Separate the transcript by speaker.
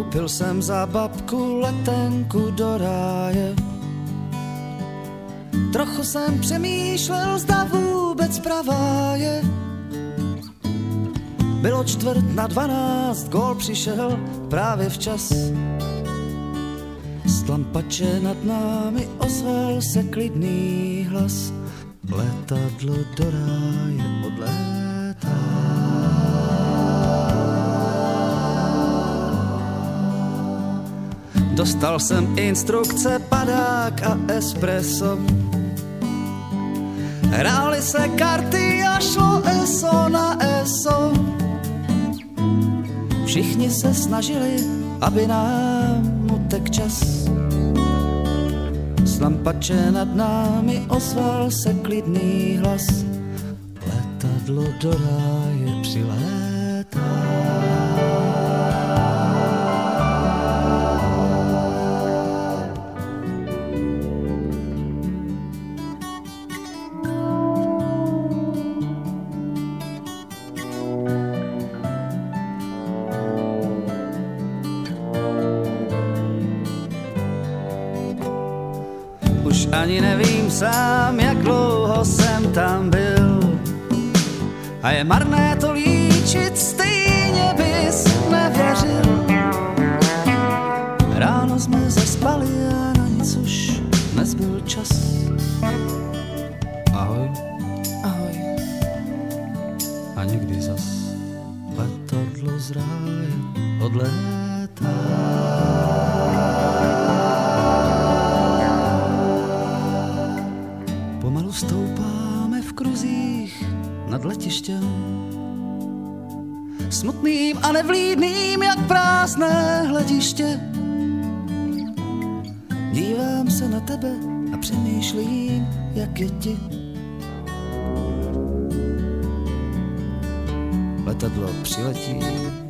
Speaker 1: Koupil jsem za babku letenku do ráje. Trochu jsem přemýšlel, zda vůbec pravá je. Bylo 11:45, gól přišel právě včas. Z tlampače nad námi ozval se klidný hlas. Letadlo do ráje odlétá. Dostal jsem instrukce, padák a espresso. Hrály se karty a šlo eso na eso. Všichni se snažili, aby nám utek čas. Z lampače nad námi ozval se klidný hlas. Letadlo do ráje přilétá. Už ani nevím sám, jak dlouho jsem tam byl. A je marné to líčit, stejně bys nevěřil. Ráno jsme zaspali a na nic už nezbyl čas. Ahoj.
Speaker 2: Ahoj.
Speaker 1: A někdy zas letadlo z ráje odlétá. Pomalu stoupáme v kruzích nad letištěm. Smutným a nevlídným, jak prázdné hlediště. Dívám se na tebe a přemýšlím, jak je ti. Letadlo přiletí